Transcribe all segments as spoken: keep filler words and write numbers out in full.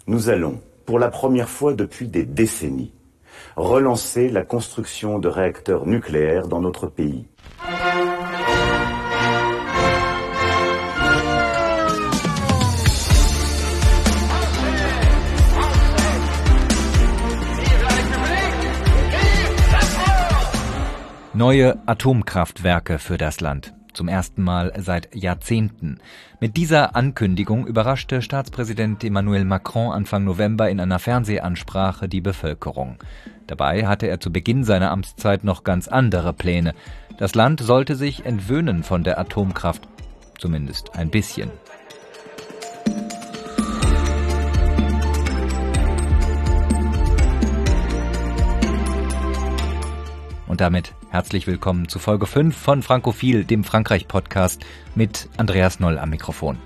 Nous allons, pour la première fois depuis des décennies, relancer la construction de réacteurs nucléaires dans notre pays. Neue Atomkraftwerke für das Land. Zum ersten Mal seit Jahrzehnten. Mit dieser Ankündigung überraschte Staatspräsident Emmanuel Macron Anfang November in einer Fernsehansprache die Bevölkerung. Dabei hatte er zu Beginn seiner Amtszeit noch ganz andere Pläne. Das Land sollte sich entwöhnen von der Atomkraft. Zumindest ein bisschen. Und damit herzlich willkommen zu Folge fünf von Frankophil, dem Frankreich-Podcast mit Andreas Noll am Mikrofon.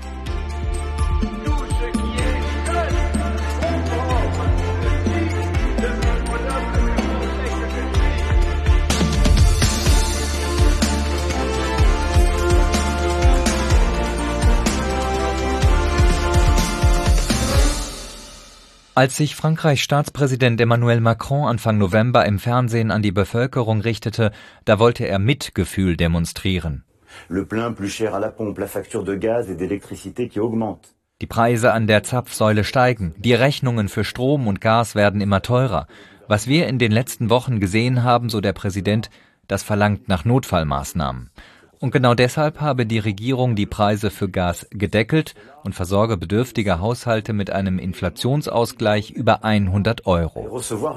Als sich Frankreichs Staatspräsident Emmanuel Macron Anfang November im Fernsehen an die Bevölkerung richtete, da wollte er Mitgefühl demonstrieren. Le plein plus cher à la pompe, la facture de gaz et d'électricité qui augmente. Die Preise an der Zapfsäule steigen, die Rechnungen für Strom und Gas werden immer teurer. Was wir in den letzten Wochen gesehen haben, so der Präsident, das verlangt nach Notfallmaßnahmen. Und genau deshalb habe die Regierung die Preise für Gas gedeckelt und versorge bedürftige Haushalte mit einem Inflationsausgleich über hundert Euro.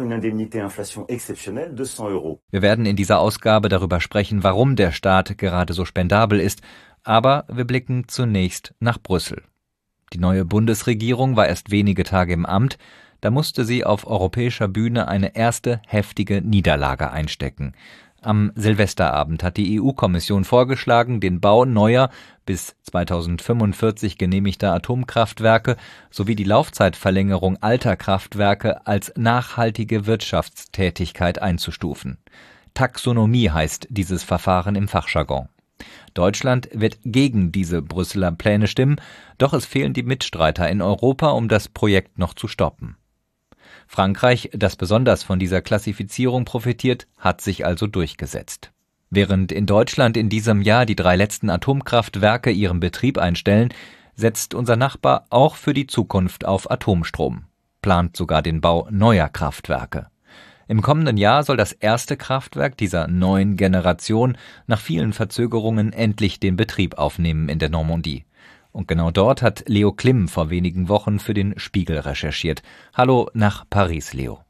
Wir werden in dieser Ausgabe darüber sprechen, warum der Staat gerade so spendabel ist, aber wir blicken zunächst nach Brüssel. Die neue Bundesregierung war erst wenige Tage im Amt, da musste sie auf europäischer Bühne eine erste heftige Niederlage einstecken. Am Silvesterabend hat die E U-Kommission vorgeschlagen, den Bau neuer, bis zweitausendfünfundvierzig genehmigter Atomkraftwerke sowie die Laufzeitverlängerung alter Kraftwerke als nachhaltige Wirtschaftstätigkeit einzustufen. Taxonomie heißt dieses Verfahren im Fachjargon. Deutschland wird gegen diese Brüsseler Pläne stimmen, doch es fehlen die Mitstreiter in Europa, um das Projekt noch zu stoppen. Frankreich, das besonders von dieser Klassifizierung profitiert, hat sich also durchgesetzt. Während in Deutschland in diesem Jahr die drei letzten Atomkraftwerke ihren Betrieb einstellen, setzt unser Nachbar auch für die Zukunft auf Atomstrom, plant sogar den Bau neuer Kraftwerke. Im kommenden Jahr soll das erste Kraftwerk dieser neuen Generation nach vielen Verzögerungen endlich den Betrieb aufnehmen in der Normandie. Und genau dort hat Leo Klim vor wenigen Wochen für den Spiegel recherchiert. Hallo nach Paris, Leo.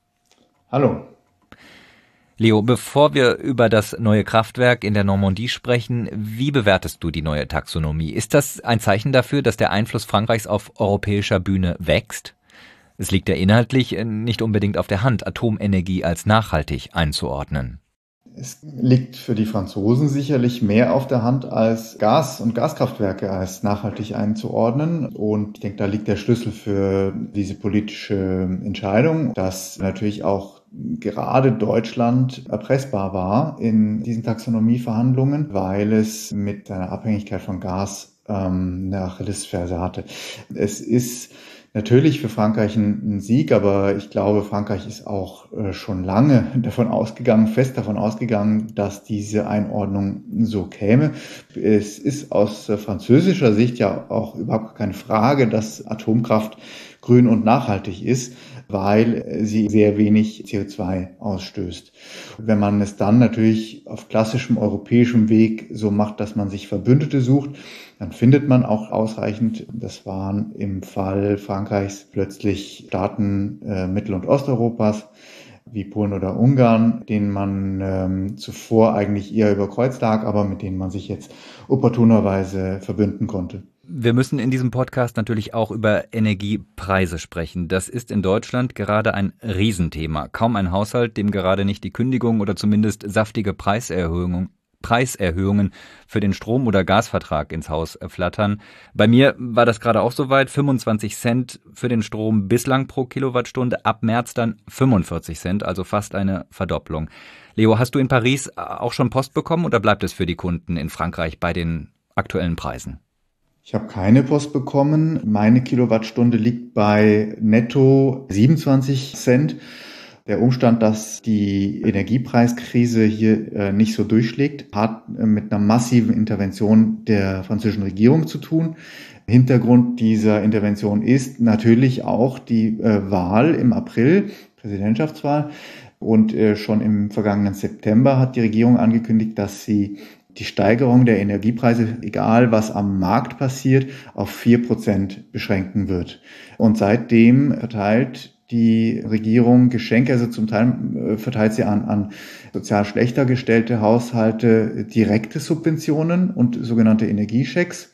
Hallo. Leo, bevor wir über das neue Kraftwerk in der Normandie sprechen, wie bewertest du die neue Taxonomie? Ist das ein Zeichen dafür, dass der Einfluss Frankreichs auf europäischer Bühne wächst? Es liegt ja inhaltlich nicht unbedingt auf der Hand, Atomenergie als nachhaltig einzuordnen. Es liegt für die Franzosen sicherlich mehr auf der Hand, als Gas- und Gaskraftwerke als nachhaltig einzuordnen. Und ich denke, da liegt der Schlüssel für diese politische Entscheidung, dass natürlich auch gerade Deutschland erpressbar war in diesen Taxonomieverhandlungen, weil es mit seiner Abhängigkeit von Gas ähm, eine Achillesferse hatte. Es ist natürlich für Frankreich ein Sieg, aber ich glaube, Frankreich ist auch schon lange davon ausgegangen, fest davon ausgegangen, dass diese Einordnung so käme. Es ist aus französischer Sicht ja auch überhaupt keine Frage, dass Atomkraft grün und nachhaltig ist, weil sie sehr wenig C O zwei ausstößt. Wenn man es dann natürlich auf klassischem europäischem Weg so macht, dass man sich Verbündete sucht, dann findet man auch ausreichend. Das waren im Fall Frankreichs plötzlich Staaten äh, Mittel- und Osteuropas wie Polen oder Ungarn, denen man ähm, zuvor eigentlich eher überkreuzt lag, aber mit denen man sich jetzt opportunerweise verbünden konnte. Wir müssen in diesem Podcast natürlich auch über Energiepreise sprechen. Das ist in Deutschland gerade ein Riesenthema. Kaum ein Haushalt, dem gerade nicht die Kündigung oder zumindest saftige Preiserhöhungen Preiserhöhungen für den Strom- oder Gasvertrag ins Haus flattern. Bei mir war das gerade auch soweit, fünfundzwanzig Cent für den Strom bislang pro Kilowattstunde, ab März dann fünfundvierzig Cent, also fast eine Verdopplung. Leo, hast du in Paris auch schon Post bekommen oder bleibt es für die Kunden in Frankreich bei den aktuellen Preisen? Ich habe keine Post bekommen. Meine Kilowattstunde liegt bei netto siebenundzwanzig Cent. Der Umstand, dass die Energiepreiskrise hier äh, nicht so durchschlägt, hat äh, mit einer massiven Intervention der französischen Regierung zu tun. Hintergrund dieser Intervention ist natürlich auch die äh, Wahl im April, Präsidentschaftswahl. Und äh, schon im vergangenen September hat die Regierung angekündigt, dass sie die Steigerung der Energiepreise, egal was am Markt passiert, auf vier Prozent beschränken wird. Und seitdem verteilt die Regierung Geschenke, also zum Teil verteilt sie an, an sozial schlechter gestellte Haushalte direkte Subventionen und sogenannte Energieschecks.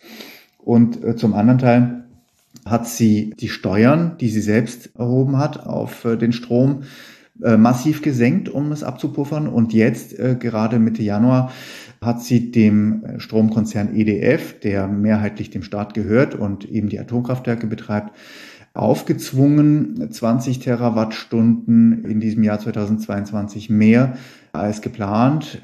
Und äh, zum anderen Teil hat sie die Steuern, die sie selbst erhoben hat, auf äh, den Strom äh, massiv gesenkt, um es abzupuffern. Und jetzt, äh, gerade Mitte Januar, hat sie dem Stromkonzern E D F, der mehrheitlich dem Staat gehört und eben die Atomkraftwerke betreibt, aufgezwungen, zwanzig Terawattstunden in diesem Jahr zweitausendzweiundzwanzig mehr als geplant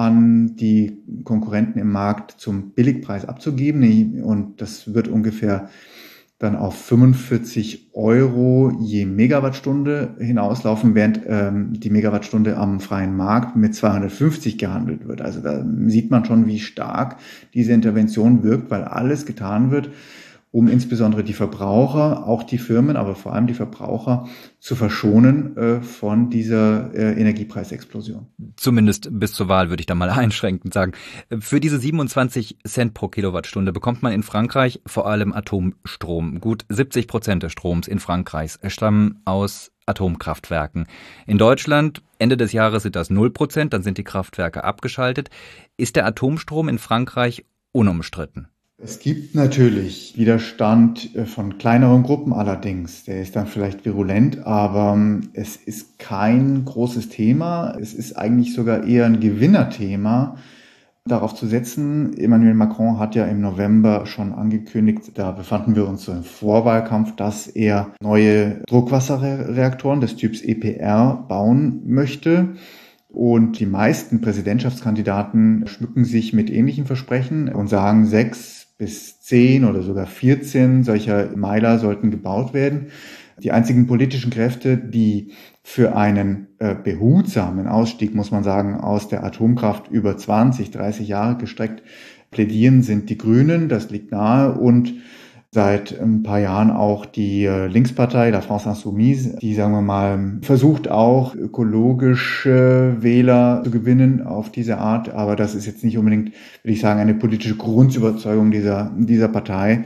an die Konkurrenten im Markt zum Billigpreis abzugeben. Und das wird ungefähr dann auf fünfundvierzig Euro je Megawattstunde hinauslaufen, während ähm, die Megawattstunde am freien Markt mit zweihundertfünfzig gehandelt wird. Also da sieht man schon, wie stark diese Intervention wirkt, weil alles getan wird, um insbesondere die Verbraucher, auch die Firmen, aber vor allem die Verbraucher zu verschonen äh, von dieser äh, Energiepreisexplosion. Zumindest bis zur Wahl würde ich da mal einschränkend sagen. Für diese siebenundzwanzig Cent pro Kilowattstunde bekommt man in Frankreich vor allem Atomstrom. Gut siebzig Prozent des Stroms in Frankreich stammen aus Atomkraftwerken. In Deutschland Ende des Jahres sind das null Prozent, dann sind die Kraftwerke abgeschaltet. Ist der Atomstrom in Frankreich unumstritten? Es gibt natürlich Widerstand von kleineren Gruppen allerdings. Der ist dann vielleicht virulent, aber es ist kein großes Thema. Es ist eigentlich sogar eher ein Gewinnerthema, darauf zu setzen. Emmanuel Macron hat ja im November schon angekündigt, da befanden wir uns so im Vorwahlkampf, dass er neue Druckwasserreaktoren des Typs E P R bauen möchte. Und die meisten Präsidentschaftskandidaten schmücken sich mit ähnlichen Versprechen und sagen, sechs bis zehn oder sogar vierzehn solcher Meiler sollten gebaut werden. Die einzigen politischen Kräfte, die für einen äh, behutsamen Ausstieg, muss man sagen, aus der Atomkraft über zwanzig, dreißig Jahre gestreckt plädieren, sind die Grünen, das liegt nahe, und seit ein paar Jahren auch die Linkspartei, la France Insoumise, die, sagen wir mal, versucht auch ökologische Wähler zu gewinnen auf diese Art. Aber das ist jetzt nicht unbedingt, würde ich sagen, eine politische Grundüberzeugung dieser, dieser Partei.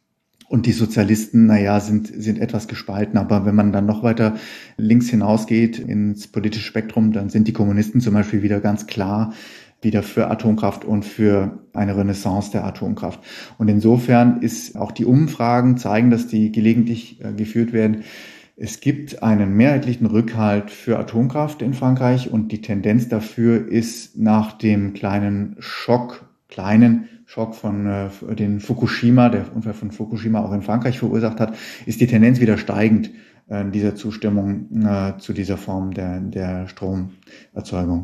Und die Sozialisten, naja, sind, sind etwas gespalten. Aber wenn man dann noch weiter links hinausgeht ins politische Spektrum, dann sind die Kommunisten zum Beispiel wieder ganz klar wieder für Atomkraft und für eine Renaissance der Atomkraft. Und insofern ist auch die Umfragen zeigen, dass die gelegentlich äh, geführt werden. Es gibt einen mehrheitlichen Rückhalt für Atomkraft in Frankreich und die Tendenz dafür ist nach dem kleinen Schock, kleinen Schock von äh, den Fukushima, der Unfall von Fukushima auch in Frankreich verursacht hat, ist die Tendenz wieder steigend äh, dieser Zustimmung äh, zu dieser Form der, der Stromerzeugung.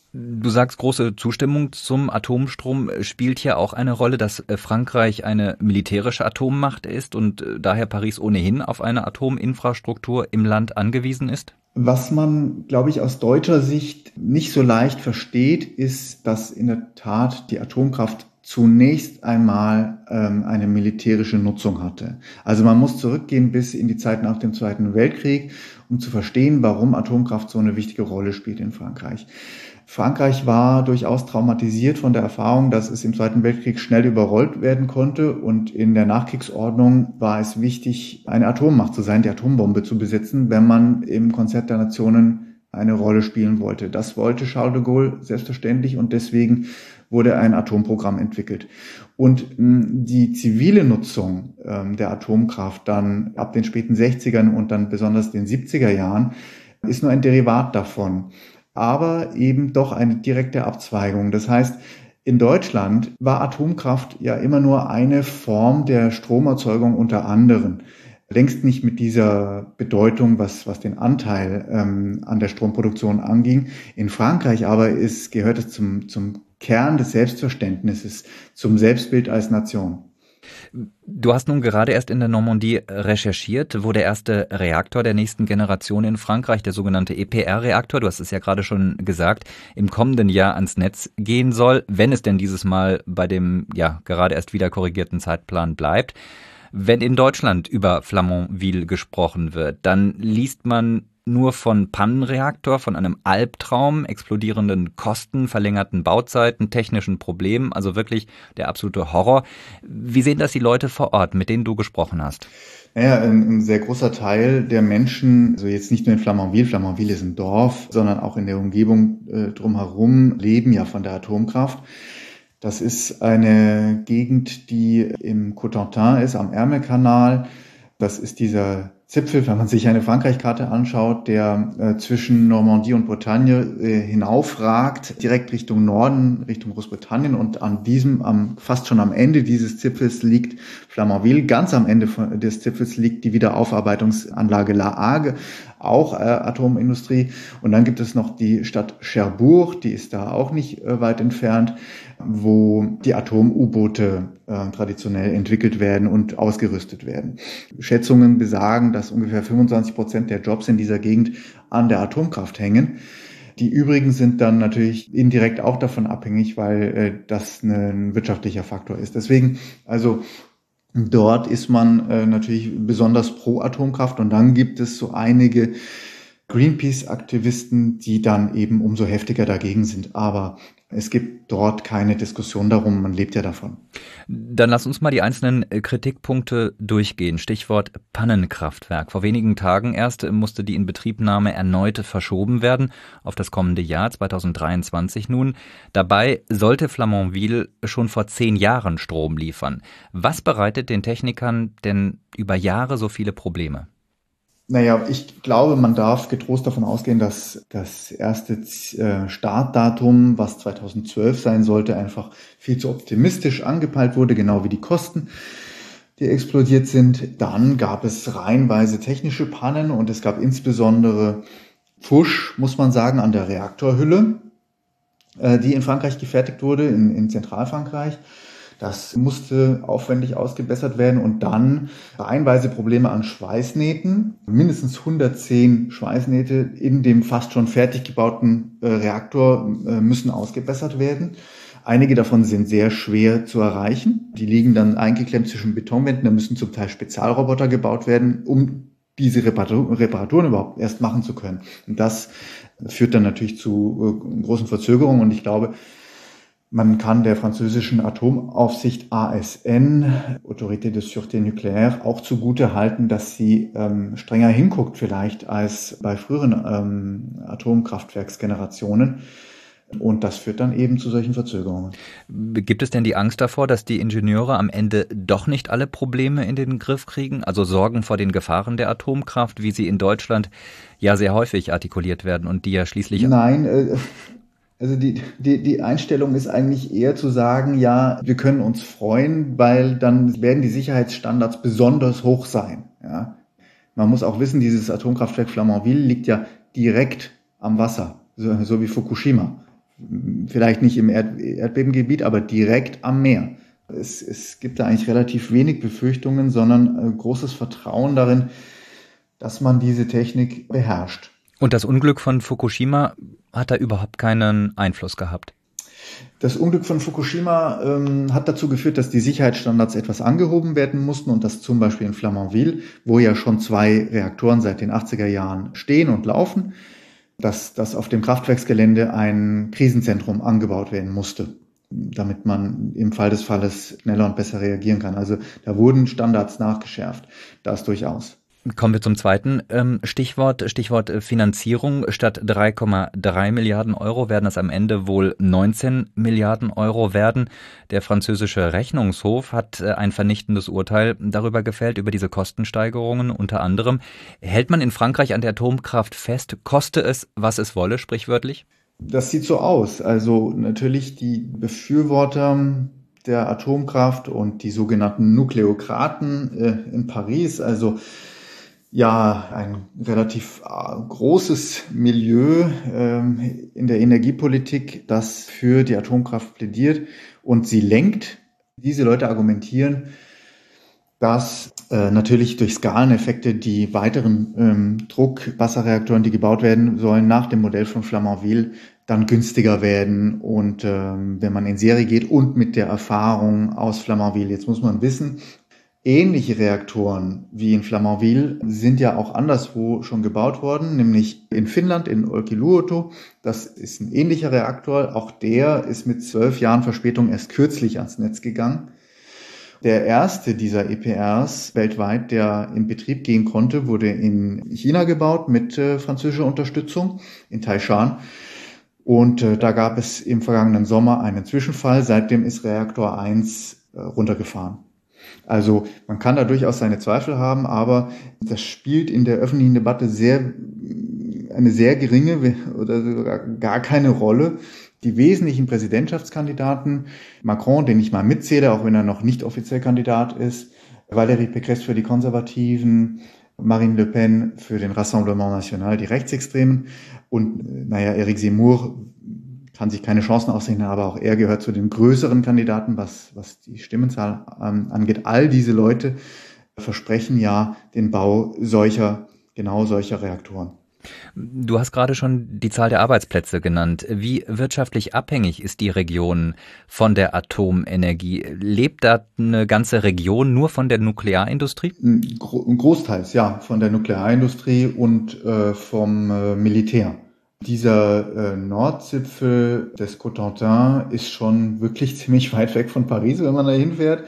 Du sagst, große Zustimmung zum Atomstrom. Spielt hier auch eine Rolle, dass Frankreich eine militärische Atommacht ist und daher Paris ohnehin auf eine Atominfrastruktur im Land angewiesen ist? Was man, glaube ich, aus deutscher Sicht nicht so leicht versteht, ist, dass in der Tat die Atomkraft zunächst einmal ähm, eine militärische Nutzung hatte. Also man muss zurückgehen bis in die Zeit nach dem Zweiten Weltkrieg, um zu verstehen, warum Atomkraft so eine wichtige Rolle spielt in Frankreich. Frankreich war durchaus traumatisiert von der Erfahrung, dass es im Zweiten Weltkrieg schnell überrollt werden konnte und in der Nachkriegsordnung war es wichtig, eine Atommacht zu sein, die Atombombe zu besitzen, wenn man im Konzert der Nationen eine Rolle spielen wollte. Das wollte Charles de Gaulle selbstverständlich und deswegen wurde ein Atomprogramm entwickelt. Und mh, die zivile Nutzung ähm, der Atomkraft dann ab den späten sechzigern und dann besonders den siebziger Jahren ist nur ein Derivat davon, aber eben doch eine direkte Abzweigung. Das heißt, in Deutschland war Atomkraft ja immer nur eine Form der Stromerzeugung unter anderen. Längst nicht mit dieser Bedeutung, was, was den Anteil ähm, an der Stromproduktion anging. In Frankreich aber ist, gehört es zum, zum Kern des Selbstverständnisses, zum Selbstbild als Nation. Du hast nun gerade erst in der Normandie recherchiert, wo der erste Reaktor der nächsten Generation in Frankreich, der sogenannte E P R-Reaktor, du hast es ja gerade schon gesagt, im kommenden Jahr ans Netz gehen soll, wenn es denn dieses Mal bei dem ja gerade erst wieder korrigierten Zeitplan bleibt. Wenn in Deutschland über Flamanville gesprochen wird, dann liest man nur von Pannenreaktor, von einem Albtraum, explodierenden Kosten, verlängerten Bauzeiten, technischen Problemen, also wirklich der absolute Horror. Wie sehen das die Leute vor Ort, mit denen du gesprochen hast? Naja, ein, ein sehr großer Teil der Menschen, also jetzt nicht nur in Flamanville, Flamanville ist ein Dorf, sondern auch in der Umgebung äh, drumherum, leben ja von der Atomkraft. Das ist eine Gegend, die im Cotentin ist, am Ärmelkanal. Das ist dieser Zipfel, wenn man sich eine Frankreich-Karte anschaut, der äh, zwischen Normandie und Bretagne äh, hinaufragt, direkt Richtung Norden, Richtung Großbritannien. Und an diesem, am, fast schon am Ende dieses Zipfels liegt Flamanville. Ganz am Ende von, des Zipfels liegt die Wiederaufarbeitungsanlage La Hague, auch äh, Atomindustrie. Und dann gibt es noch die Stadt Cherbourg, die ist da auch nicht äh, weit entfernt, wo die Atom-U-Boote äh, traditionell entwickelt werden und ausgerüstet werden. Schätzungen besagen, dass ungefähr fünfundzwanzig Prozent der Jobs in dieser Gegend an der Atomkraft hängen. Die übrigen sind dann natürlich indirekt auch davon abhängig, weil äh, das ein wirtschaftlicher Faktor ist. Deswegen, also dort ist man äh, natürlich besonders pro Atomkraft und dann gibt es so einige Greenpeace-Aktivisten, die dann eben umso heftiger dagegen sind. Aber es gibt dort keine Diskussion darum, man lebt ja davon. Dann lass uns mal die einzelnen Kritikpunkte durchgehen. Stichwort Pannenkraftwerk. Vor wenigen Tagen erst musste die Inbetriebnahme erneut verschoben werden auf das kommende Jahr, zweitausenddreiundzwanzig nun. Dabei sollte Flamanville schon vor zehn Jahren Strom liefern. Was bereitet den Technikern denn über Jahre so viele Probleme? Naja, ich glaube, man darf getrost davon ausgehen, dass das erste Startdatum, was zweitausendzwölf sein sollte, einfach viel zu optimistisch angepeilt wurde, genau wie die Kosten, die explodiert sind. Dann gab es reihenweise technische Pannen und es gab insbesondere Pfusch, muss man sagen, an der Reaktorhülle, die in Frankreich gefertigt wurde, in, in Zentralfrankreich. Das musste aufwendig ausgebessert werden und dann reihenweise Probleme an Schweißnähten. Mindestens hundertzehn Schweißnähte in dem fast schon fertig gebauten äh, Reaktor äh, müssen ausgebessert werden. Einige davon sind sehr schwer zu erreichen. Die liegen dann eingeklemmt zwischen Betonwänden. Da müssen zum Teil Spezialroboter gebaut werden, um diese Reparatur, Reparaturen überhaupt erst machen zu können. Und das führt dann natürlich zu äh, großen Verzögerungen und ich glaube, man kann der französischen Atomaufsicht A S N, Autorité de Sûreté Nucléaire, auch zugute halten, dass sie ähm, strenger hinguckt vielleicht als bei früheren ähm, Atomkraftwerksgenerationen. Und das führt dann eben zu solchen Verzögerungen. Gibt es denn die Angst davor, dass die Ingenieure am Ende doch nicht alle Probleme in den Griff kriegen? Also Sorgen vor den Gefahren der Atomkraft, wie sie in Deutschland ja sehr häufig artikuliert werden und die ja schließlich... Nein, äh, Also die, die, die Einstellung ist eigentlich eher zu sagen, ja, wir können uns freuen, weil dann werden die Sicherheitsstandards besonders hoch sein. Ja. Man muss auch wissen, dieses Atomkraftwerk Flamanville liegt ja direkt am Wasser, so, so wie Fukushima. Vielleicht nicht im Erd, Erdbebengebiet, aber direkt am Meer. Es, es gibt da eigentlich relativ wenig Befürchtungen, sondern äh, großes Vertrauen darin, dass man diese Technik beherrscht. Und das Unglück von Fukushima hat da überhaupt keinen Einfluss gehabt? Das Unglück von Fukushima ähm, hat dazu geführt, dass die Sicherheitsstandards etwas angehoben werden mussten und dass zum Beispiel in Flamanville, wo ja schon zwei Reaktoren seit den achtziger Jahren stehen und laufen, dass, dass auf dem Kraftwerksgelände ein Krisenzentrum angebaut werden musste, damit man im Fall des Falles schneller und besser reagieren kann. Also da wurden Standards nachgeschärft, das durchaus. Kommen wir zum zweiten ähm, Stichwort, Stichwort Finanzierung. Statt drei Komma drei Milliarden Euro werden es am Ende wohl neunzehn Milliarden Euro werden. Der französische Rechnungshof hat äh, ein vernichtendes Urteil darüber gefällt, über diese Kostensteigerungen unter anderem. Hält man in Frankreich an der Atomkraft fest, koste es, was es wolle, sprichwörtlich? Das sieht so aus. Also natürlich die Befürworter der Atomkraft und die sogenannten Nukleokraten äh, in Paris, also ja, ein relativ großes Milieu ähm, in der Energiepolitik, das für die Atomkraft plädiert und sie lenkt. Diese Leute argumentieren, dass äh, natürlich durch Skaleneffekte die weiteren ähm, Druckwasserreaktoren, die gebaut werden sollen, nach dem Modell von Flamanville dann günstiger werden. Und ähm, wenn man in Serie geht und mit der Erfahrung aus Flamanville, jetzt muss man wissen, ähnliche Reaktoren wie in Flamanville sind ja auch anderswo schon gebaut worden, nämlich in Finnland, in Olkiluoto. Das ist ein ähnlicher Reaktor. Auch der ist mit zwölf Jahren Verspätung erst kürzlich ans Netz gegangen. Der erste dieser E P Rs weltweit, der in Betrieb gehen konnte, wurde in China gebaut mit äh, französischer Unterstützung, in Taishan. Und äh, da gab es im vergangenen Sommer einen Zwischenfall. Seitdem ist Reaktor eins äh, runtergefahren. Also man kann da durchaus seine Zweifel haben, aber das spielt in der öffentlichen Debatte sehr eine sehr geringe oder sogar gar keine Rolle. Die wesentlichen Präsidentschaftskandidaten, Macron, den ich mal mitzähle, auch wenn er noch nicht offiziell Kandidat ist, Valérie Pécresse für die Konservativen, Marine Le Pen für den Rassemblement National, die Rechtsextremen und naja, Éric Zemmour kann sich keine Chancen ausrechnen, aber auch er gehört zu den größeren Kandidaten, was, was die Stimmenzahl ähm, angeht. All diese Leute versprechen ja den Bau solcher, genau solcher Reaktoren. Du hast gerade schon die Zahl der Arbeitsplätze genannt. Wie wirtschaftlich abhängig ist die Region von der Atomenergie? Lebt da eine ganze Region nur von der Nuklearindustrie? Großteils, ja, von der Nuklearindustrie und äh, vom äh, Militär. Dieser äh, Nordzipfel des Cotentin ist schon wirklich ziemlich weit weg von Paris, wenn man da hinfährt.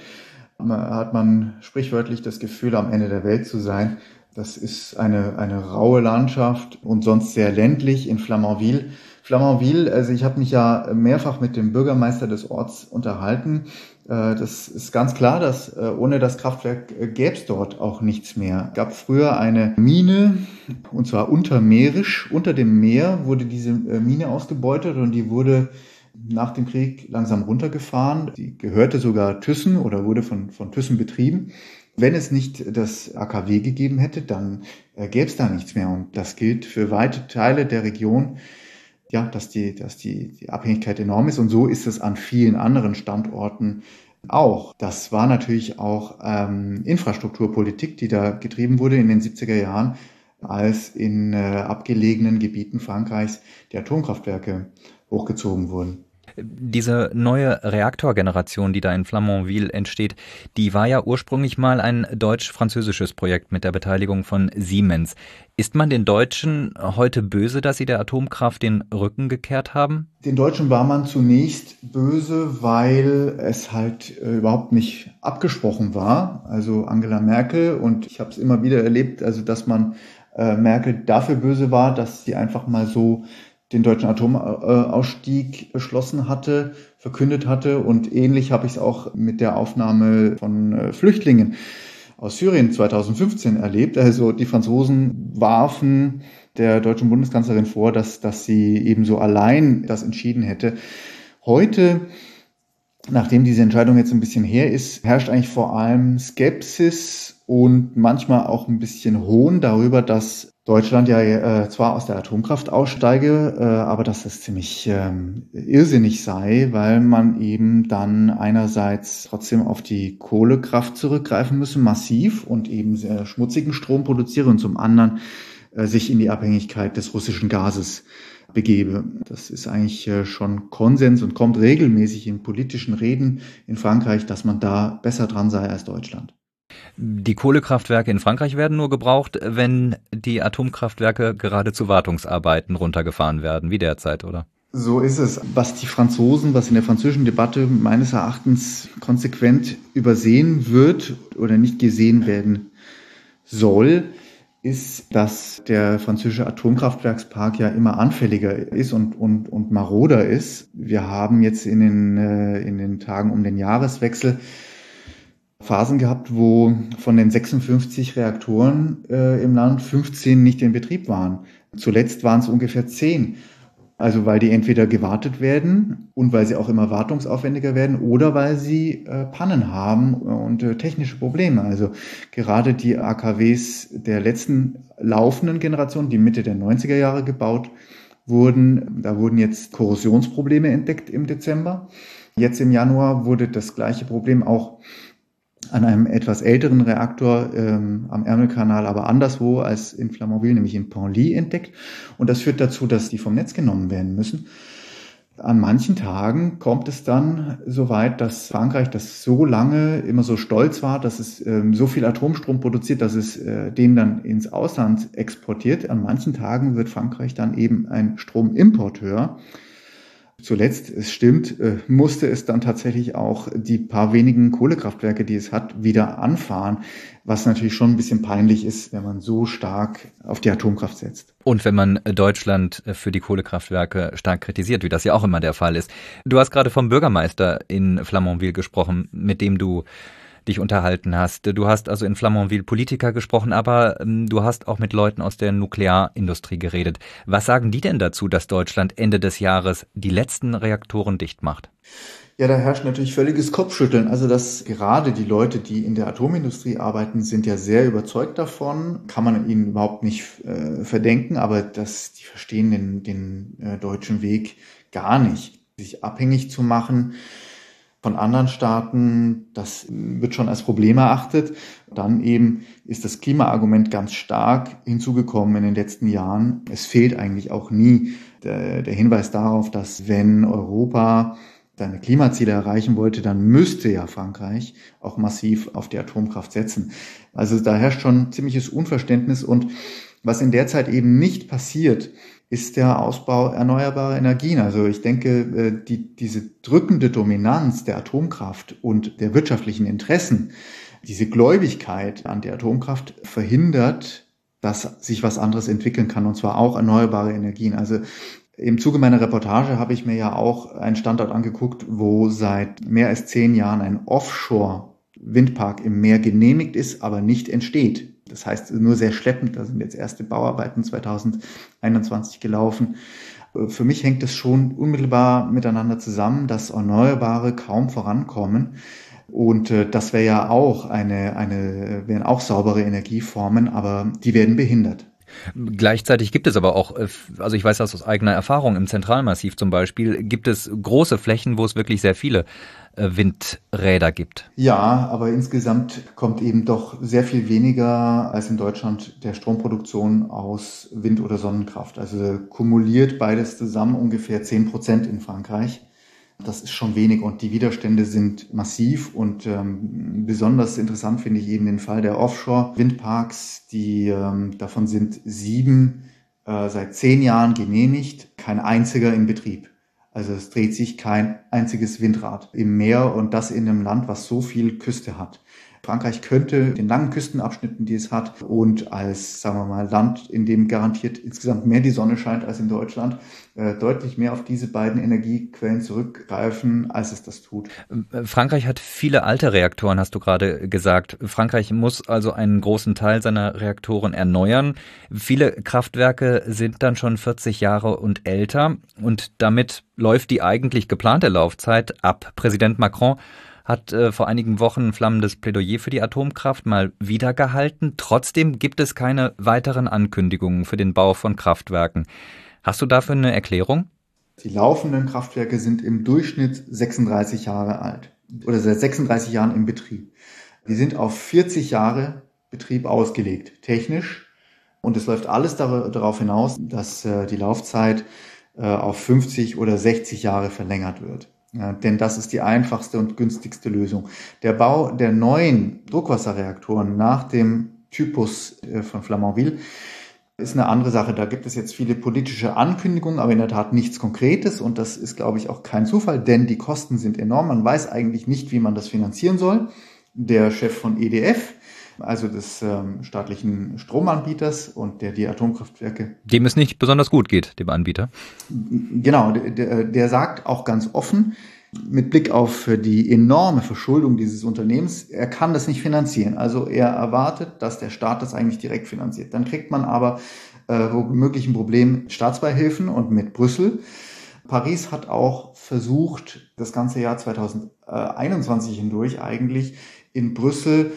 Da hat man sprichwörtlich das Gefühl, am Ende der Welt zu sein. Das ist eine, eine raue Landschaft und sonst sehr ländlich in Flamanville. Flamanville, also ich habe mich ja mehrfach mit dem Bürgermeister des Orts unterhalten. Das ist ganz klar, dass ohne das Kraftwerk gäbe es dort auch nichts mehr. Es gab früher eine Mine, und zwar untermeerisch, unter dem Meer wurde diese Mine ausgebeutet und die wurde nach dem Krieg langsam runtergefahren. Die gehörte sogar Thyssen oder wurde von, von Thyssen betrieben. Wenn es nicht das A K W gegeben hätte, dann äh, gäbe es da nichts mehr. Und das gilt für weite Teile der Region, ja, dass die, dass die, die Abhängigkeit enorm ist. Und so ist es an vielen anderen Standorten auch. Das war natürlich auch ähm, Infrastrukturpolitik, die da getrieben wurde in den siebziger Jahren, als in äh, abgelegenen Gebieten Frankreichs die Atomkraftwerke hochgezogen wurden. Diese neue Reaktorgeneration, die da in Flamanville entsteht, die war ja ursprünglich mal ein deutsch-französisches Projekt mit der Beteiligung von Siemens. Ist man den Deutschen heute böse, dass sie der Atomkraft den Rücken gekehrt haben? Den Deutschen war man zunächst böse, weil es halt äh, überhaupt nicht abgesprochen war. Also Angela Merkel, und ich habe es immer wieder erlebt, also dass man äh, Merkel dafür böse war, dass sie einfach mal so den deutschen Atomausstieg beschlossen hatte, verkündet hatte. Und ähnlich habe ich es auch mit der Aufnahme von Flüchtlingen aus Syrien zweitausendfünfzehn erlebt. Also die Franzosen warfen der deutschen Bundeskanzlerin vor, dass, dass sie ebenso allein das entschieden hätte. Heute, nachdem diese Entscheidung jetzt ein bisschen her ist, herrscht eigentlich vor allem Skepsis und manchmal auch ein bisschen Hohn darüber, dass Deutschland ja äh, zwar aus der Atomkraft aussteige, äh, aber dass das ziemlich ähm, irrsinnig sei, weil man eben dann einerseits trotzdem auf die Kohlekraft zurückgreifen müsse, massiv, und eben sehr schmutzigen Strom produziere und zum anderen äh, sich in die Abhängigkeit des russischen Gases begebe. Das ist eigentlich äh, schon Konsens und kommt regelmäßig in politischen Reden in Frankreich, dass man da besser dran sei als Deutschland. Die Kohlekraftwerke in Frankreich werden nur gebraucht, wenn die Atomkraftwerke gerade zu Wartungsarbeiten runtergefahren werden, wie derzeit, oder? So ist es. Was die Franzosen, was in der französischen Debatte meines Erachtens konsequent übersehen wird oder nicht gesehen werden soll, ist, dass der französische Atomkraftwerkspark ja immer anfälliger ist und, und, und maroder ist. Wir haben jetzt in den, in den Tagen um den Jahreswechsel Phasen gehabt, wo von den sechsundfünfzig Reaktoren äh, im Land fünfzehn nicht in Betrieb waren. Zuletzt waren es ungefähr zehn. Also weil die entweder gewartet werden und weil sie auch immer wartungsaufwendiger werden oder weil sie äh, Pannen haben und äh, technische Probleme. Also gerade die A K Ws der letzten laufenden Generation, die Mitte der neunziger Jahre gebaut wurden, da wurden jetzt Korrosionsprobleme entdeckt im Dezember. Jetzt im Januar wurde das gleiche Problem auch an einem etwas älteren Reaktor ähm, am Ärmelkanal, aber anderswo als in Flamanville, nämlich in Penly, entdeckt. Und das führt dazu, dass die vom Netz genommen werden müssen. An manchen Tagen kommt es dann so weit, dass Frankreich, das so lange immer so stolz war, dass es ähm, so viel Atomstrom produziert, dass es äh, den dann ins Ausland exportiert. An manchen Tagen wird Frankreich dann eben ein Stromimporteur. Zuletzt, es stimmt, äh, musste es dann tatsächlich auch die paar wenigen Kohlekraftwerke, die es hat, wieder anfahren, was natürlich schon ein bisschen peinlich ist, wenn man so stark auf die Atomkraft setzt. Und wenn man Deutschland für die Kohlekraftwerke stark kritisiert, wie das ja auch immer der Fall ist. Du hast gerade vom Bürgermeister in Flamanville gesprochen, mit dem du dich unterhalten hast. Du hast also in Flamanville Politiker gesprochen, aber ähm, du hast auch mit Leuten aus der Nuklearindustrie geredet. Was sagen die denn dazu, dass Deutschland Ende des Jahres die letzten Reaktoren dicht macht? Ja, da herrscht natürlich völliges Kopfschütteln. Also dass gerade die Leute, die in der Atomindustrie arbeiten, sind ja sehr überzeugt davon. Kann man ihnen überhaupt nicht äh, verdenken, aber dass die verstehen den, den äh, deutschen Weg gar nicht. Sich abhängig zu machen von anderen Staaten, das wird schon als Problem erachtet. Dann eben ist das Klimaargument ganz stark hinzugekommen in den letzten Jahren. Es fehlt eigentlich auch nie der, der Hinweis darauf, dass wenn Europa seine Klimaziele erreichen wollte, dann müsste ja Frankreich auch massiv auf die Atomkraft setzen. Also da herrscht schon ziemliches Unverständnis und was in der Zeit eben nicht passiert, ist der Ausbau erneuerbarer Energien. Also ich denke, die, diese drückende Dominanz der Atomkraft und der wirtschaftlichen Interessen, diese Gläubigkeit an die Atomkraft verhindert, dass sich was anderes entwickeln kann, und zwar auch erneuerbare Energien. Also im Zuge meiner Reportage habe ich mir ja auch einen Standort angeguckt, wo seit mehr als zehn Jahren ein Offshore-Windpark im Meer genehmigt ist, aber nicht entsteht. Das heißt nur sehr schleppend, da sind jetzt erste Bauarbeiten zwanzig einundzwanzig gelaufen. Für mich hängt es schon unmittelbar miteinander zusammen, dass Erneuerbare kaum vorankommen. Und äh, das wäre ja auch eine, eine, wären auch saubere Energieformen, aber die werden behindert. Gleichzeitig gibt es aber auch, also ich weiß das aus eigener Erfahrung, im Zentralmassiv zum Beispiel, gibt es große Flächen, wo es wirklich sehr viele Windräder gibt. Ja, aber insgesamt kommt eben doch sehr viel weniger als in Deutschland der Stromproduktion aus Wind- oder Sonnenkraft. Also kumuliert beides zusammen ungefähr zehn Prozent in Frankreich. Das ist schon wenig und die Widerstände sind massiv und ähm, besonders interessant finde ich eben den Fall der Offshore-Windparks. Die ähm, davon sind sieben äh, seit zehn Jahren genehmigt, kein einziger in Betrieb. Also es dreht sich kein einziges Windrad im Meer und das in einem Land, was so viel Küste hat. Frankreich könnte den langen Küstenabschnitten, die es hat, und als, sagen wir mal, Land, in dem garantiert insgesamt mehr die Sonne scheint als in Deutschland, äh, deutlich mehr auf diese beiden Energiequellen zurückgreifen, als es das tut. Frankreich hat viele alte Reaktoren, hast du gerade gesagt. Frankreich muss also einen großen Teil seiner Reaktoren erneuern. Viele Kraftwerke sind dann schon vierzig Jahre und älter und damit läuft die eigentlich geplante Laufzeit ab. Präsident Macron hat äh, vor einigen Wochen ein flammendes Plädoyer für die Atomkraft mal wieder gehalten. Trotzdem gibt es keine weiteren Ankündigungen für den Bau von Kraftwerken. Hast du dafür eine Erklärung? Die laufenden Kraftwerke sind im Durchschnitt sechsunddreißig Jahre alt oder seit sechsunddreißig Jahren im Betrieb. Die sind auf vierzig Jahre Betrieb ausgelegt, technisch. Und es läuft alles darauf hinaus, dass äh, die Laufzeit äh, auf fünfzig oder sechzig Jahre verlängert wird. Ja, denn das ist die einfachste und günstigste Lösung. Der Bau der neuen Druckwasserreaktoren nach dem Typus äh, von Flamanville ist eine andere Sache. Da gibt es jetzt viele politische Ankündigungen, aber in der Tat nichts Konkretes. Und das ist, glaube ich, auch kein Zufall, denn die Kosten sind enorm. Man weiß eigentlich nicht, wie man das finanzieren soll. Der Chef von E D F, also des ähm, staatlichen Stromanbieters und der die Atomkraftwerke. Dem es nicht besonders gut geht, dem Anbieter. Genau, der, der sagt auch ganz offen, mit Blick auf die enorme Verschuldung dieses Unternehmens, er kann das nicht finanzieren. Also er erwartet, dass der Staat das eigentlich direkt finanziert. Dann kriegt man aber äh, womöglich ein Problem mit Staatsbeihilfen und mit Brüssel. Paris hat auch versucht, das ganze Jahr zwanzig einundzwanzig hindurch eigentlich in Brüssel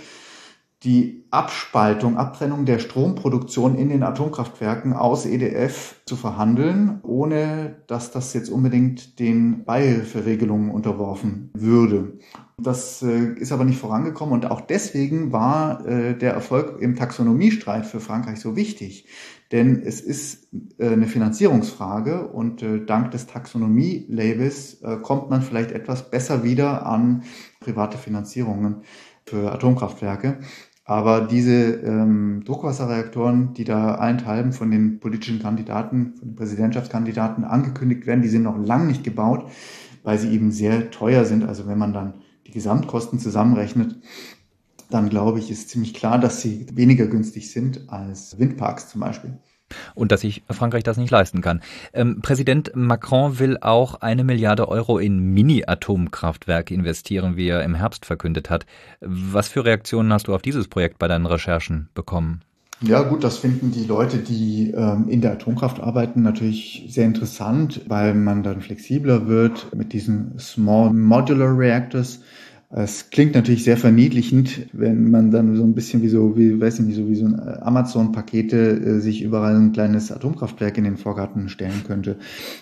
die Abspaltung, Abtrennung der Stromproduktion in den Atomkraftwerken aus E D F zu verhandeln, ohne dass das jetzt unbedingt den Beihilferegelungen unterworfen würde. Das äh, ist aber nicht vorangekommen und auch deswegen war äh, der Erfolg im Taxonomiestreit für Frankreich so wichtig. Denn es ist äh, eine Finanzierungsfrage und äh, dank des Taxonomie-Labels äh, kommt man vielleicht etwas besser wieder an private Finanzierungen für Atomkraftwerke. Aber diese ähm, Druckwasserreaktoren, die da allenthalben von den politischen Kandidaten, von den Präsidentschaftskandidaten angekündigt werden, die sind noch lange nicht gebaut, weil sie eben sehr teuer sind. Also wenn man dann die Gesamtkosten zusammenrechnet, dann glaube ich, ist ziemlich klar, dass sie weniger günstig sind als Windparks zum Beispiel. Und dass sich Frankreich das nicht leisten kann. Ähm, Präsident Macron will auch eine Milliarde Euro in Mini-Atomkraftwerke investieren, wie er im Herbst verkündet hat. Was für Reaktionen hast du auf dieses Projekt bei deinen Recherchen bekommen? Ja gut, das finden die Leute, die ähm, in der Atomkraft arbeiten, natürlich sehr interessant, weil man dann flexibler wird mit diesen Small Modular Reactors. Es klingt natürlich sehr verniedlichend, wenn man dann so ein bisschen wie so, wie, weiß ich nicht, so wie so ein Amazon-Pakete äh, sich überall ein kleines Atomkraftwerk in den Vorgarten stellen könnte.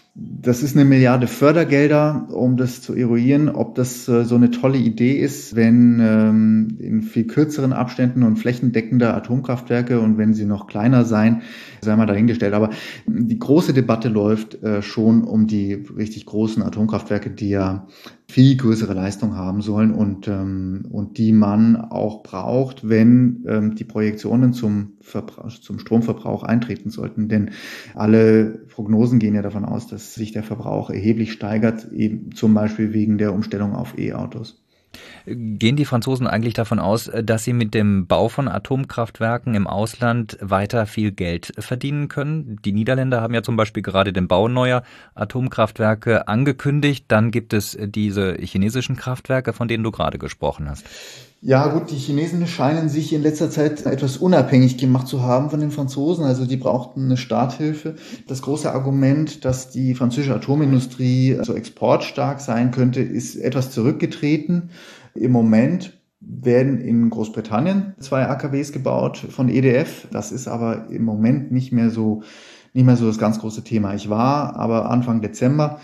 Das ist eine Milliarde Fördergelder, um das zu eruieren, ob das äh, so eine tolle Idee ist, wenn ähm, in viel kürzeren Abständen und flächendeckender Atomkraftwerke und wenn sie noch kleiner sein, sei mal dahingestellt. Aber die große Debatte läuft äh, schon um die richtig großen Atomkraftwerke, die ja viel größere Leistung haben sollen und ähm, und die man auch braucht, wenn ähm, die Projektionen zum Verbrauch, zum Stromverbrauch eintreten sollten. Denn alle Prognosen gehen ja davon aus, dass sich der Verbrauch erheblich steigert, eben zum Beispiel wegen der Umstellung auf E-Autos. Gehen die Franzosen eigentlich davon aus, dass sie mit dem Bau von Atomkraftwerken im Ausland weiter viel Geld verdienen können? Die Niederländer haben ja zum Beispiel gerade den Bau neuer Atomkraftwerke angekündigt. Dann gibt es diese chinesischen Kraftwerke, von denen du gerade gesprochen hast. Ja gut, die Chinesen scheinen sich in letzter Zeit etwas unabhängig gemacht zu haben von den Franzosen. Also die brauchten eine Starthilfe. Das große Argument, dass die französische Atomindustrie so exportstark sein könnte, ist etwas zurückgetreten. Im Moment werden in Großbritannien zwei A K Ws gebaut von E D F. Das ist aber im Moment nicht mehr so, nicht mehr so das ganz große Thema. Ich war aber Anfang Dezember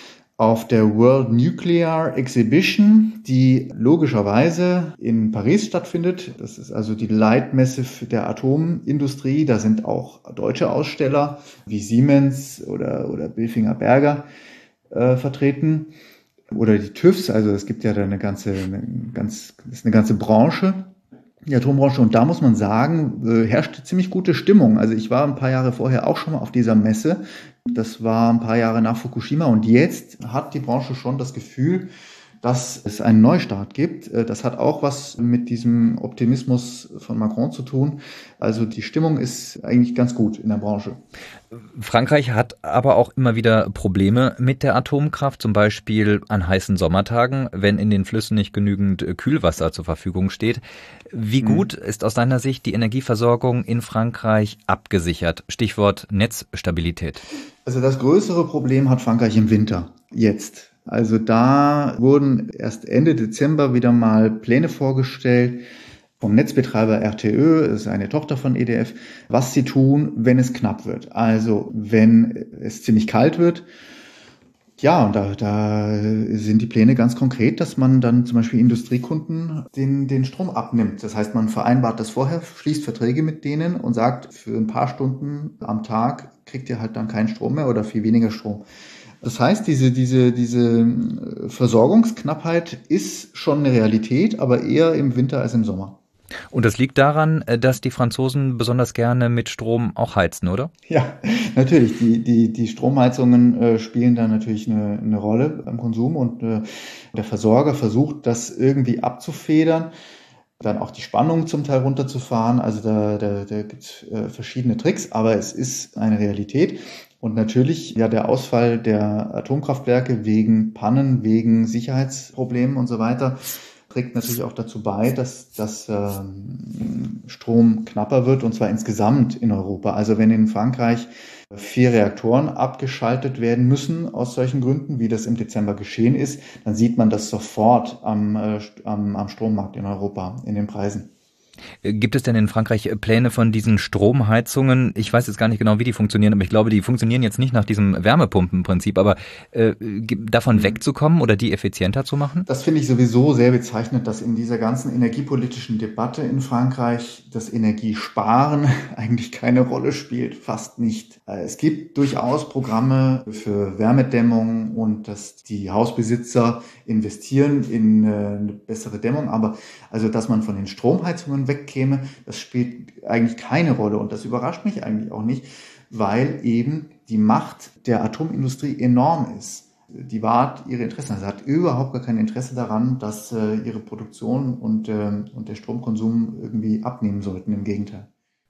auf der World Nuclear Exhibition, die logischerweise in Paris stattfindet. Das ist also die Leitmesse der Atomindustrie. Da sind auch deutsche Aussteller wie Siemens oder, oder Bilfinger Berger äh, vertreten. Oder die TÜVs, also es gibt ja da eine ganze, eine ganz, das ist eine ganze Branche, die Atombranche. Und da muss man sagen, äh, herrscht ziemlich gute Stimmung. Also ich war ein paar Jahre vorher auch schon mal auf dieser Messe. Das war ein paar Jahre nach Fukushima. Und jetzt hat die Branche schon das Gefühl, dass es einen Neustart gibt. Das hat auch was mit diesem Optimismus von Macron zu tun. Also die Stimmung ist eigentlich ganz gut in der Branche. Frankreich hat aber auch immer wieder Probleme mit der Atomkraft, zum Beispiel an heißen Sommertagen, wenn in den Flüssen nicht genügend Kühlwasser zur Verfügung steht. Wie gut ist aus deiner Sicht die Energieversorgung in Frankreich abgesichert? Stichwort Netzstabilität. Also das größere Problem hat Frankreich im Winter, jetzt. Also da wurden erst Ende Dezember wieder mal Pläne vorgestellt vom Netzbetreiber R T Ö, das ist eine Tochter von E D F, was sie tun, wenn es knapp wird. Also wenn es ziemlich kalt wird. Ja, und da, da sind die Pläne ganz konkret, dass man dann zum Beispiel Industriekunden den, den Strom abnimmt. Das heißt, man vereinbart das vorher, schließt Verträge mit denen und sagt, für ein paar Stunden am Tag kriegt ihr halt dann keinen Strom mehr oder viel weniger Strom. Das heißt, diese, diese, diese Versorgungsknappheit ist schon eine Realität, aber eher im Winter als im Sommer. Und das liegt daran, dass die Franzosen besonders gerne mit Strom auch heizen, oder? Ja, natürlich. Die, die, die Stromheizungen äh, spielen da natürlich eine, eine Rolle beim Konsum und äh, der Versorger versucht, das irgendwie abzufedern, dann auch die Spannung zum Teil runterzufahren. Also da, da, da gibt es äh, verschiedene Tricks, aber es ist eine Realität. Und natürlich, ja, der Ausfall der Atomkraftwerke wegen Pannen, wegen Sicherheitsproblemen und so weiter trägt natürlich auch dazu bei, dass dass ähm, Strom knapper wird, und zwar insgesamt in Europa. Also wenn in Frankreich vier Reaktoren abgeschaltet werden müssen aus solchen Gründen, wie das im Dezember geschehen ist, dann sieht man das sofort am, äh, am, am Strommarkt in Europa, in den Preisen. Gibt es denn in Frankreich Pläne von diesen Stromheizungen? Ich weiß jetzt gar nicht genau, wie die funktionieren, aber ich glaube, die funktionieren jetzt nicht nach diesem Wärmepumpenprinzip. Aber äh, davon wegzukommen oder die effizienter zu machen? Das finde ich sowieso sehr bezeichnend, dass in dieser ganzen energiepolitischen Debatte in Frankreich das Energiesparen eigentlich keine Rolle spielt, fast nicht. Es gibt durchaus Programme für Wärmedämmung und dass die Hausbesitzer investieren in eine bessere Dämmung. Aber also, dass man von den Stromheizungen wegkäme, das spielt eigentlich keine Rolle und das überrascht mich eigentlich auch nicht, weil eben die Macht der Atomindustrie enorm ist. Die wahrt ihre Interessen. Also hat überhaupt gar kein Interesse daran, dass äh, ihre Produktion und, äh, und der Stromkonsum irgendwie abnehmen sollten. Im Gegenteil.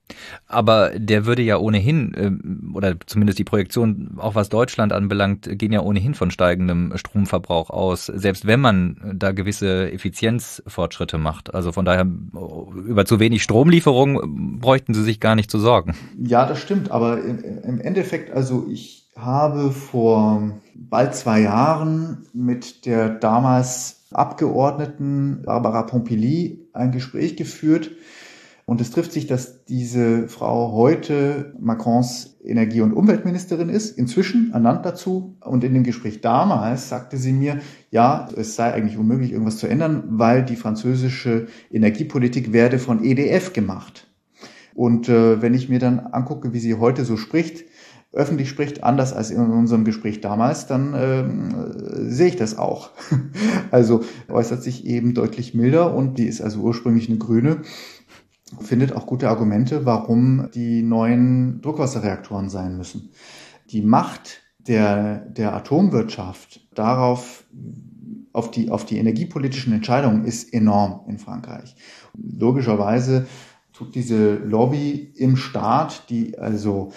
Aber der würde ja ohnehin, oder zumindest die Projektion, auch was Deutschland anbelangt, gehen ja ohnehin von steigendem Stromverbrauch aus, selbst wenn man da gewisse Effizienzfortschritte macht. Also von daher, über zu wenig Stromlieferung bräuchten Sie sich gar nicht zu sorgen. Ja, das stimmt, aber im Endeffekt, also ich habe vor bald zwei Jahren mit der damals Abgeordneten Barbara Pompili ein Gespräch geführt. Und es trifft sich, dass diese Frau heute Macrons Energie- und Umweltministerin ist, inzwischen ernannt dazu. Und in dem Gespräch damals sagte sie mir, ja, es sei eigentlich unmöglich, irgendwas zu ändern, weil die französische Energiepolitik werde von E D F gemacht. Und äh, wenn ich mir dann angucke, wie sie heute so spricht, öffentlich spricht, anders als in unserem Gespräch damals, dann ähm, sehe ich das auch. Also äußert sich eben deutlich milder und die ist also ursprünglich eine Grüne. Findet auch gute Argumente, warum die neuen Druckwasserreaktoren sein müssen. Die Macht der, der Atomwirtschaft darauf, auf die, auf die energiepolitischen Entscheidungen ist enorm in Frankreich. Logischerweise tut diese Lobby im Staat, die also,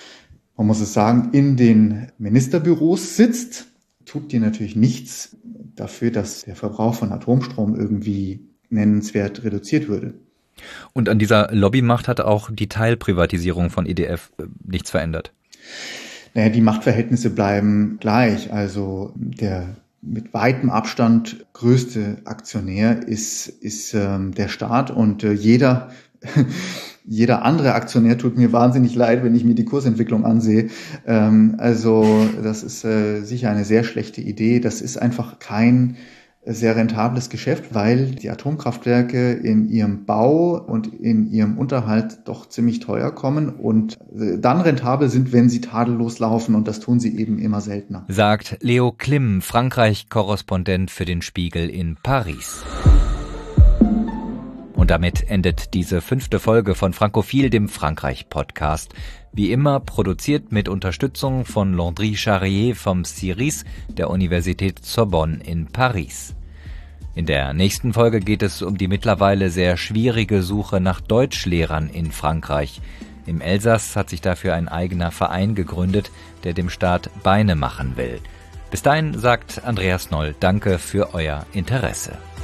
man muss es sagen, in den Ministerbüros sitzt, tut die natürlich nichts dafür, dass der Verbrauch von Atomstrom irgendwie nennenswert reduziert würde. Und an dieser Lobbymacht hat auch die Teilprivatisierung von E D F nichts verändert? Naja, die Machtverhältnisse bleiben gleich. Also der mit weitem Abstand größte Aktionär ist, ist ähm, der Staat und äh, jeder, jeder andere Aktionär tut mir wahnsinnig leid, wenn ich mir die Kursentwicklung ansehe. Ähm, also das ist äh, sicher eine sehr schlechte Idee. Das ist einfach kein sehr rentables Geschäft, weil die Atomkraftwerke in ihrem Bau und in ihrem Unterhalt doch ziemlich teuer kommen und dann rentabel sind, wenn sie tadellos laufen und das tun sie eben immer seltener. Sagt Leo Klimm, Frankreich-Korrespondent für den Spiegel in Paris. Und damit endet diese fünfte Folge von Frankophil, dem Frankreich-Podcast. Wie immer produziert mit Unterstützung von Landry Charrier vom C I R I S, der Universität Sorbonne in Paris. In der nächsten Folge geht es um die mittlerweile sehr schwierige Suche nach Deutschlehrern in Frankreich. Im Elsass hat sich dafür ein eigener Verein gegründet, der dem Staat Beine machen will. Bis dahin sagt Andreas Noll Danke für euer Interesse.